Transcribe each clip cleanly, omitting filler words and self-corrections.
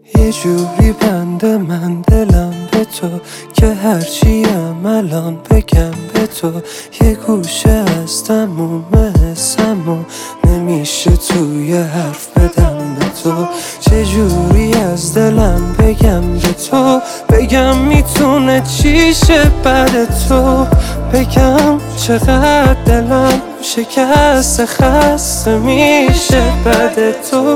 یه جوری بنده من دلم به تو که هرچیم الان بگم به تو، یه گوشه از تموم حسم و نمیشه توی حرف بدم به تو. چجوری از دلم بگم به تو، بگم میتونه چی شه بعد تو، بگم چقدر دلم شکسته خسته میشه بعد تو.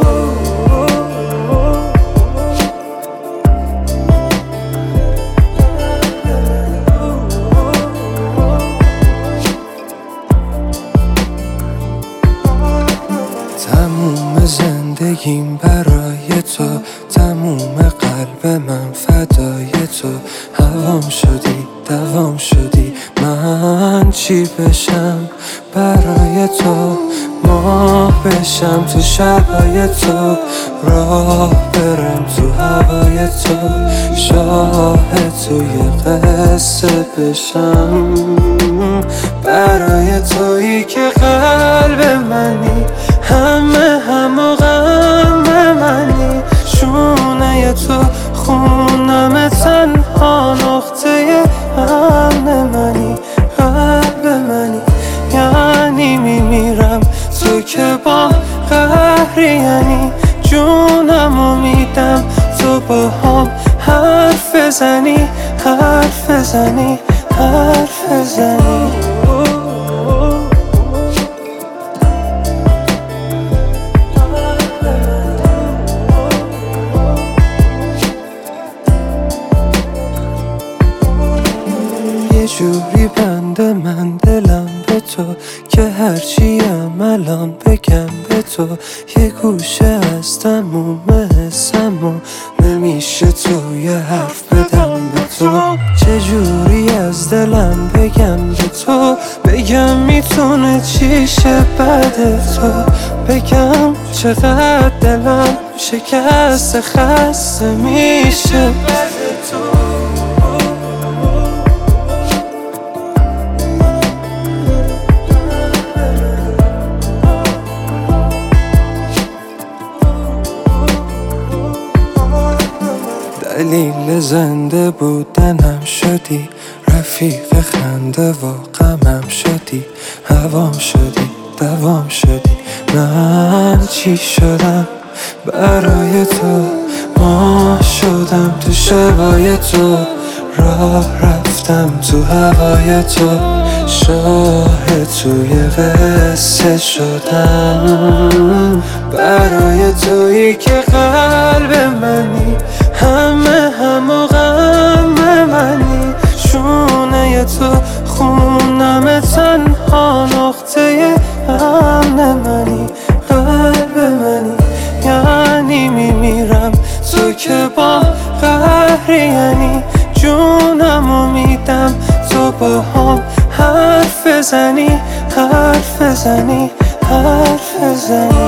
تموم زندگیم برای تو، تموم قلب من فدای تو. هوام شدی دوام شدی، من چی بشم برای تو، ماه بشم تو شبای تو، راه برم تو هوای تو، شاهد توی قصه بشم برای تویی که قلب منی، همه و غم منی، شونه تو خونم تنها نقطه امن منی، قلب منی، یعنی میمیرم تو که با قهری، یعنی جونمو میدم تو با هم حرف بزنی، حرف بزنی، حرف بزنی. یه جوری بنده من دلم به تو که هرچیم الان بگم به تو، یه گوشه از تموم حسم و نمیشه توی حرف بدم به تو. چجوری از دلم بگم به تو، بگم میتونه چی شه بعد تو، بگم چقدر دلم شکسته خسته میشه بعد تو. دلیل زنده بودنم شدی، رفیق خنده و غمم شدی، هوام شدی دوام شدی، من چی شدم برای تو، ماه شدم تو شبای تو، راه رفتم تو هوای تو، شاهد توی قصه شدم برای تویی که قلب منی، همه و غم منی، شونه تو خونم تنها نقطه امن منی، قلب منی، یعنی میمیرم تو که با قهری، یعنی جونمو میدم تو با هم حرف بزنی، حرف بزنی، حرف بزنی.